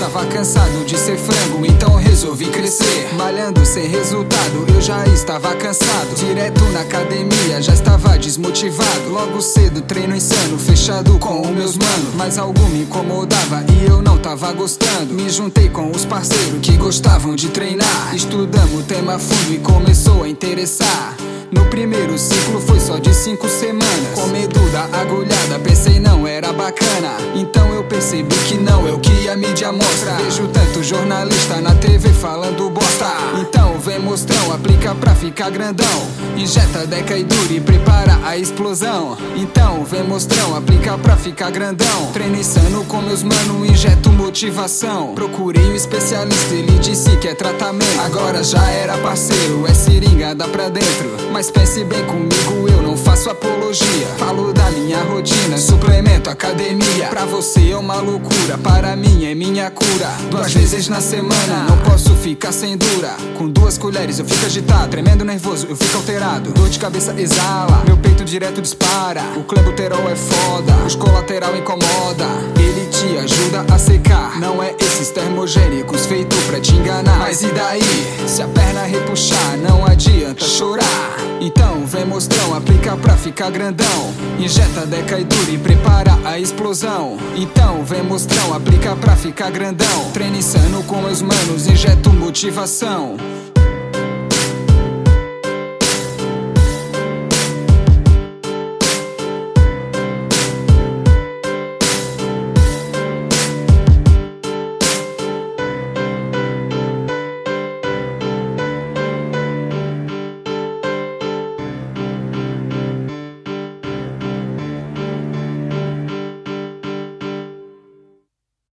Tava cansado de ser frango, então resolvi crescer. Malhando sem resultado, eu já estava cansado. Direto na academia, já estava desmotivado. Logo cedo, treino insano, fechado com os meus manos. Mas algo me incomodava e eu não tava gostando. Me juntei com os parceiros que gostavam de treinar. Estudamos o tema fundo e começou a interessar. No primeiro ciclo foi só de 5 semanas. Com medo da agulhada, pensei não era bacana. Então eu percebi que não é o que a mídia mostra. Vejo tanto jornalista na TV falando bosta. Então vem mostrão, aplica pra ficar grandão. Injeta Deca e Dura e prepara a explosão. Então vem mostrão, aplica pra ficar grandão. Treino insano com meus mano, injeto motivação. Procurei um especialista, ele disse que é tratamento. Agora já era parceiro, é seringa, dá pra dentro. Mas pense bem comigo, eu não faço apologia. Falo da minha rotina, suplemento, academia. Pra você é uma loucura, para mim é minha cura. 2 vezes na semana, não posso ficar sem dura. Com 2 colheres eu fico agitado, tremendo nervoso, eu fico alterado. Dor de cabeça exala, meu peito direto dispara. O clenbuterol é foda, os colateral incomoda. Ele te ajuda a secar, não é esses termogênicos feito pra te enganar. Mas e daí? Se a perna repuxar, não adianta chorar. Então vem mostrão, aplica pra ficar grandão. Injeta Deca e Dura e prepara a explosão. Então vem mostrão, aplica pra ficar grandão. Treino insano com meus manos, injeto motivação.